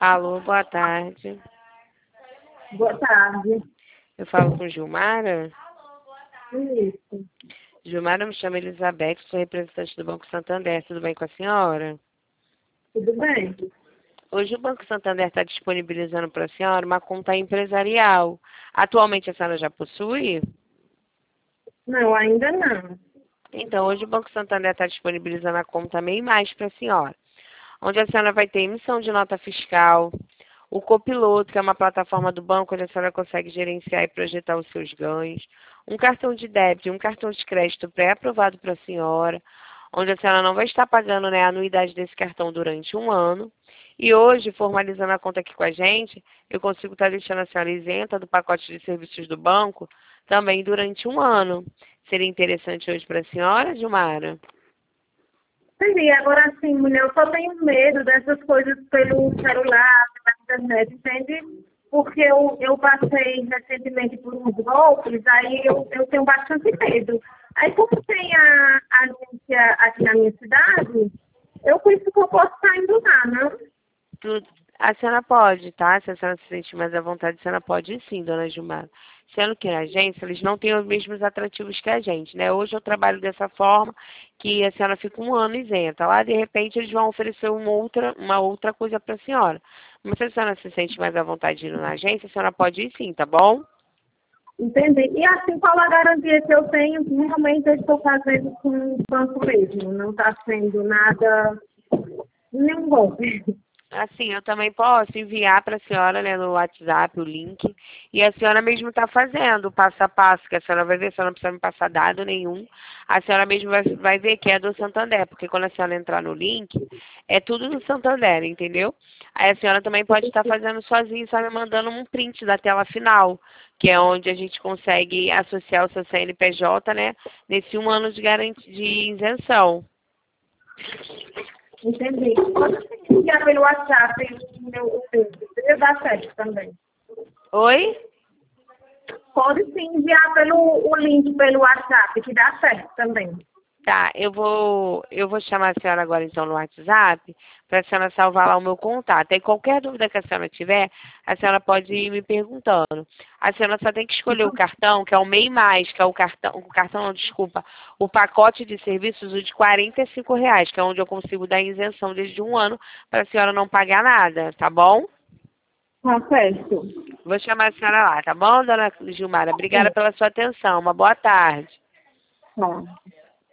Alô, boa tarde. Boa tarde. Eu falo com Gilmara. Isso. Gilmara, me chama Elizabeth, sou representante do Banco Santander. Tudo bem com a senhora? Tudo bem? Hoje o Banco Santander está disponibilizando para a senhora uma conta empresarial. Atualmente a senhora já possui? Não, ainda não. Então, hoje o Banco Santander está disponibilizando a conta MEI Mais para a senhora, onde a senhora vai ter emissão de nota fiscal, o Copiloto, que é uma plataforma do banco onde a senhora consegue gerenciar e projetar os seus ganhos, um cartão de débito e um cartão de crédito pré-aprovado para a senhora, onde a senhora não vai estar pagando, né, a anuidade desse cartão durante um ano. E hoje, formalizando a conta aqui com a gente, eu consigo estar deixando a senhora isenta do pacote de serviços do banco também durante um ano. Seria interessante hoje para a senhora, Gilmara? Seria, agora sim, mulher, eu só tenho medo dessas coisas pelo celular, pela internet, entende? Porque eu passei recentemente por uns golpes, aí eu tenho bastante medo. Aí como tem a agência aqui na minha cidade, eu penso que eu posso estar indo lá, não? A senhora pode, tá? Se a senhora se sentir mais à vontade, a senhora pode ir sim, dona Gilmara. Sendo que na agência, eles não têm os mesmos atrativos que a gente, né? Hoje eu trabalho dessa forma que a senhora fica um ano isenta. Lá, de repente, eles vão oferecer uma outra coisa para a senhora. Mas se a senhora se sente mais à vontade de ir na agência, a senhora pode ir sim, tá bom? Entendi. E assim, qual a garantia que eu tenho que realmente eu estou fazendo com o banco mesmo? Não está sendo nada, nenhum golpe. Assim, eu também posso enviar para a senhora, né, no WhatsApp o link. E a senhora mesmo está fazendo o passo a passo, que a senhora vai ver, a senhora não precisa me passar dado nenhum. A senhora mesmo vai ver que é do Santander, porque quando a senhora entrar no link, é tudo do Santander, entendeu? Aí a senhora também pode estar fazendo sozinha, só me mandando um print da tela final, que é onde a gente consegue associar o seu CNPJ, né, nesse um ano de garantia de isenção. Entendi. Pode enviar pelo WhatsApp o meu eu dar certo também. Oi? Pode sim enviar o link pelo WhatsApp, que dá certo também. Tá, eu vou chamar a senhora agora então no WhatsApp para a senhora salvar lá o meu contato. E qualquer dúvida que a senhora tiver, a senhora pode ir me perguntando. A senhora só tem que escolher o cartão, que é o MEI Mais, que é o cartão não, desculpa, o pacote de serviços o de R$ 45, que é onde eu consigo dar isenção desde um ano para a senhora não pagar nada, tá bom? Tá certo. Vou chamar a senhora lá, tá bom, dona Gilmara? Obrigada pela sua atenção. Uma boa tarde. Tá.